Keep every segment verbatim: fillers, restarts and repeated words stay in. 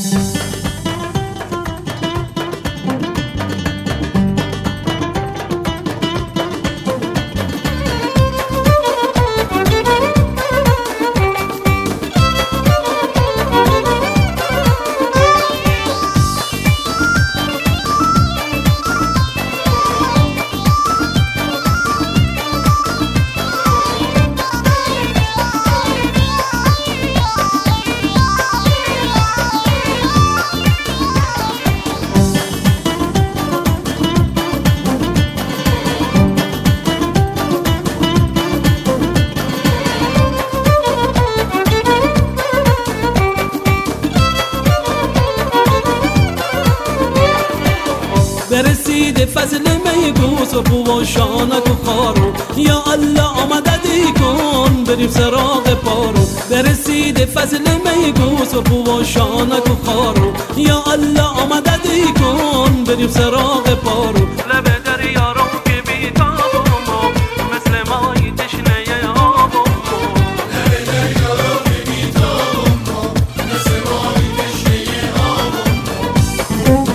برسید فضل میگوز و بو شانک و خارو، یا الله آمددی کن بریم سراغ پارو. برسید فضل میگوز و بو شانک و خارو، یا الله آمددی کن بریم سراغ پارو. لب دریا رو که بیتاب ما مثل مایی تشنه آب ما، لب دریا رو که بیتاب ما مثل مایی تشنه آب ما.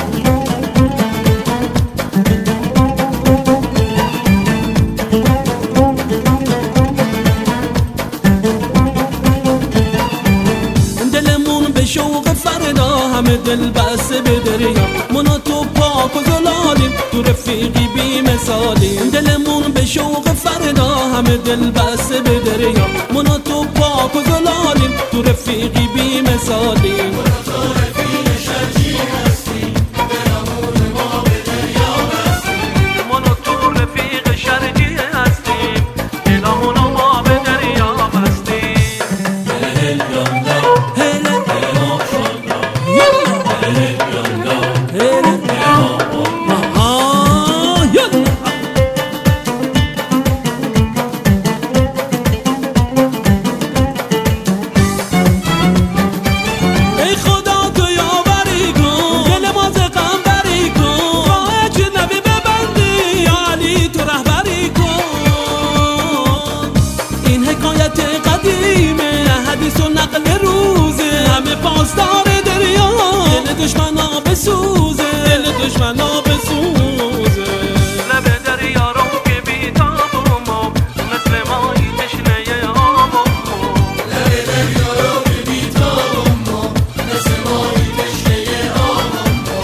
شوق فردا همه دل بسته به دریا، من و تو پاک و زلالیم تو رفیقی بی مثالیم. دلمون به شوق فردا همه دل بسته به دریا، من و تو پاک و زلالیم تو رفیقی بی مثالیم. من و تو رفیق شرجی هستیم دلمون ما به دریا بستیم، من و تو رفیق شرجی هستیم دلمون ما به دریا بستیم. هل هل پاسدار دریا، دل دشمنا بسوزه، دل دشمنا بسوزه. لب دریا رو که بیتاب ما مثل مایی تشنه آب ما، لب دریا رو که بیتاب ما مثل مایی تشنه آب ما.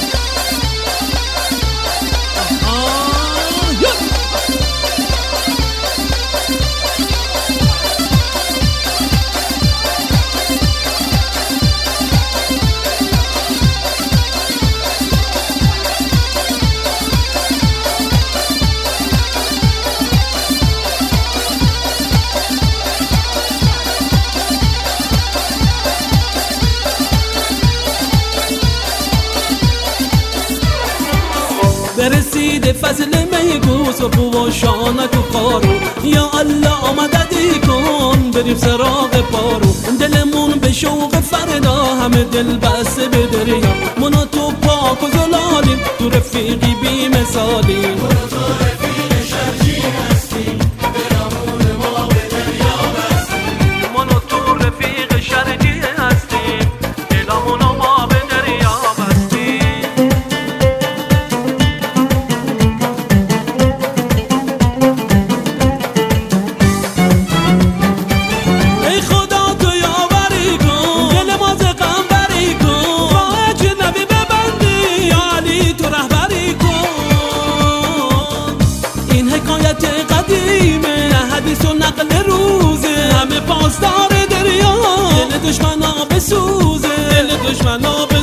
برسید فضل میگوز و بو شانک و خارو، یا الله آمددی کن بریم سراغ پارو. دلمون به شوق فردا همه دل بسته به دریا، من و تو پاک و زلالیم تو رفیقی بی مثالیم. من و تو رفیق شرجی هستیم دلمون ما به دریا بستیم، من و تو رفیق شرجی هستیم دلمون ما به دریا بستیم. پاسدار دریا، دل دشمنا بسوزه، دل دشمنا